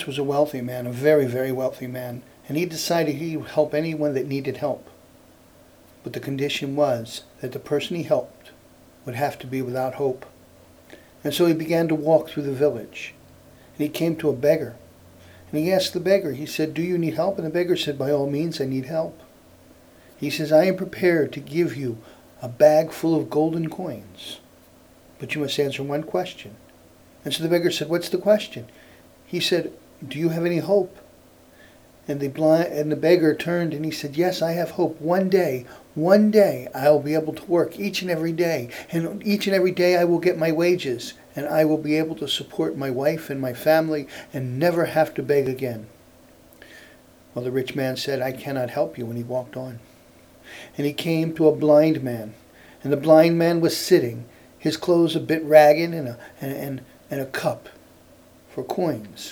was a wealthy man, a very, very wealthy man, and he decided he would help anyone that needed help. But the condition was that the person he helped would have to be without hope. And so he began to walk through the village. And he came to a beggar. And he asked the beggar, he said, "Do you need help?" And the beggar said, "By all means, I need help." He says, "I am prepared to give you a bag full of golden coins, but you must answer one question." And so the beggar said, "What's the question?" He said, "Do you have any hope?" And the beggar turned and he said, "Yes, I have hope. One day I'll be able to work each and every day. And each and every day I will get my wages. And I will be able to support my wife and my family and never have to beg again." Well, the rich man said, "I cannot help you." And he walked on. And he came to a blind man. And the blind man was sitting, his clothes a bit ragged, and a cup for coins.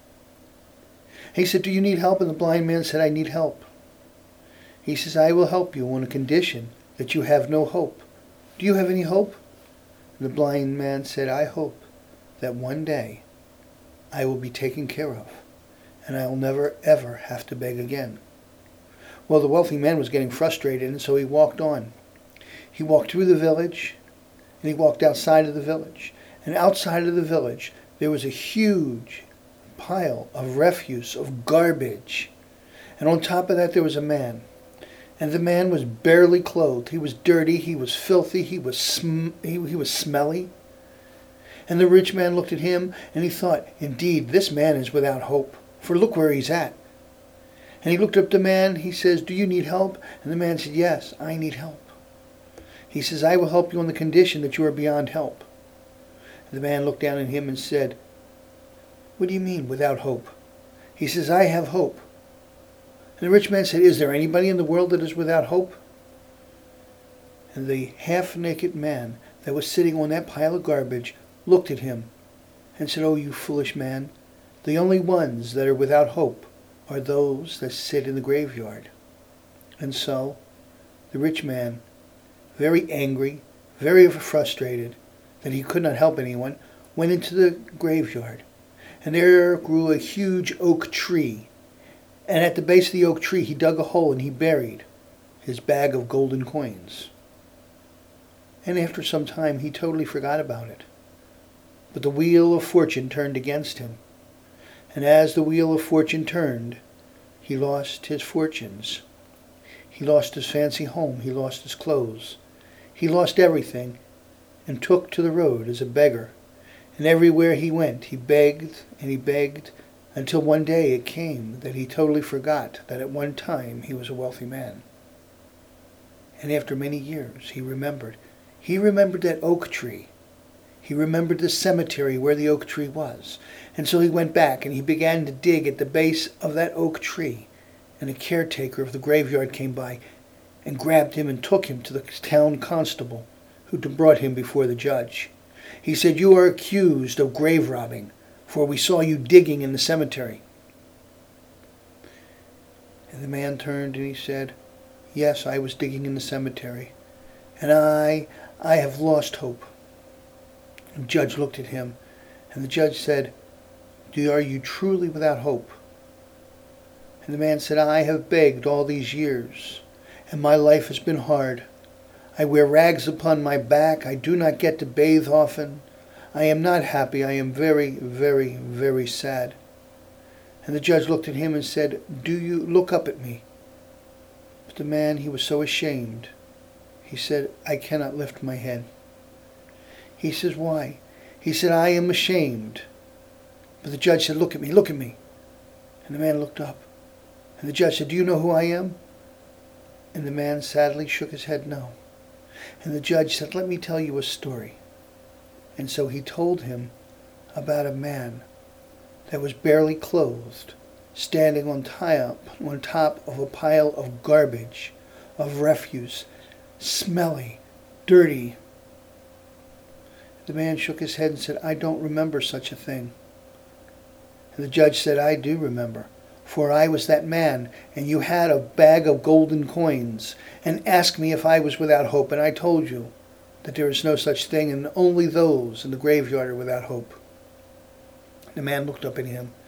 He said, "Do you need help?" And the blind man said, "I need help." He says, "I will help you on a condition that you have no hope. Do you have any hope?" And the blind man said, "I hope that one day I will be taken care of, and I will never ever have to beg again." Well, the wealthy man was getting frustrated, and so he walked on. He walked through the village, and he walked outside of the village. And outside of the village, there was a huge pile of refuse, of garbage. And on top of that, there was a man. And the man was barely clothed. He was dirty, he was filthy, he was smelly. And the rich man looked at him, and he thought, "Indeed, this man is without hope, for look where he's at." And he looked up the man, he says, "Do you need help?" And the man said, "Yes, I need help." He says, "I will help you on the condition that you are beyond help." And the man looked down at him and said, "What do you mean, without hope?" He says, "I have hope." And the rich man said, "Is there anybody in the world that is without hope?" And the half-naked man that was sitting on that pile of garbage looked at him and said, "Oh, you foolish man, the only ones that are without hope are those that sit in the graveyard." And so the rich man, very angry, very frustrated that he could not help anyone, went into the graveyard. And there grew a huge oak tree. And at the base of the oak tree, he dug a hole and he buried his bag of golden coins. And after some time, he totally forgot about it. But the wheel of fortune turned against him. And as the wheel of fortune turned, he lost his fortunes. He lost his fancy home. He lost his clothes. He lost everything and took to the road as a beggar. And everywhere he went, he begged and he begged, until one day it came that he totally forgot that at one time he was a wealthy man. And after many years, he remembered. He remembered that oak tree. He remembered the cemetery where the oak tree was. And so he went back and he began to dig at the base of that oak tree. And a caretaker of the graveyard came by and grabbed him and took him to the town constable, who brought him before the judge. He said, "You are accused of grave robbing, for we saw you digging in the cemetery." And the man turned and he said, "Yes, I was digging in the cemetery, and I have lost hope." And the judge looked at him, and the judge said, "Are you truly without hope?" And the man said, "I have begged all these years, and my life has been hard. I wear rags upon my back. I do not get to bathe often. I am not happy. I am very, very, very sad." And the judge looked at him and said, "Do you look up at me?" But the man, he was so ashamed. He said, "I cannot lift my head." He says, "Why?" He said, "I am ashamed." But the judge said, "Look at me, look at me." And the man looked up. And the judge said, "Do you know who I am?" And the man sadly shook his head no. And the judge said, "Let me tell you a story." And so he told him about a man that was barely clothed, standing on top of a pile of garbage, of refuse, smelly, dirty. The man shook his head and said, "I don't remember such a thing." And the judge said, "I do remember, for I was that man, and you had a bag of golden coins, and asked me if I was without hope, and I told you that there is no such thing, and only those in the graveyard are without hope." The man looked up at him and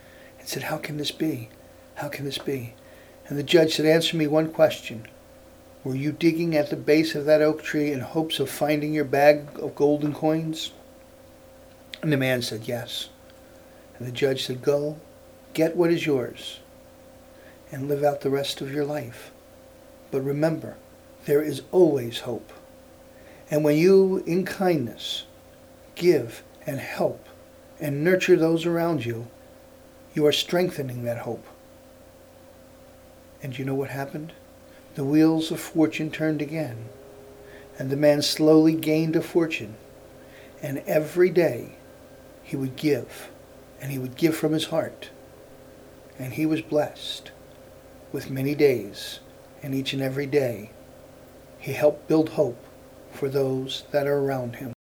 said, how can this be? How can this be? And the judge said, answer me one question. Were you digging at the base of that oak tree in hopes of finding your bag of golden coins? And the man said, yes. And the judge said, go, get what is yours, and live out the rest of your life. But remember, there is always hope. And when you, in kindness, give and help and nurture those around you, you are strengthening that hope. And you know what happened? The wheels of fortune turned again, and the man slowly gained a fortune. And every day he would give, and he would give from his heart. And he was blessed with many days, and each and every day he helped build hope for those that are around him.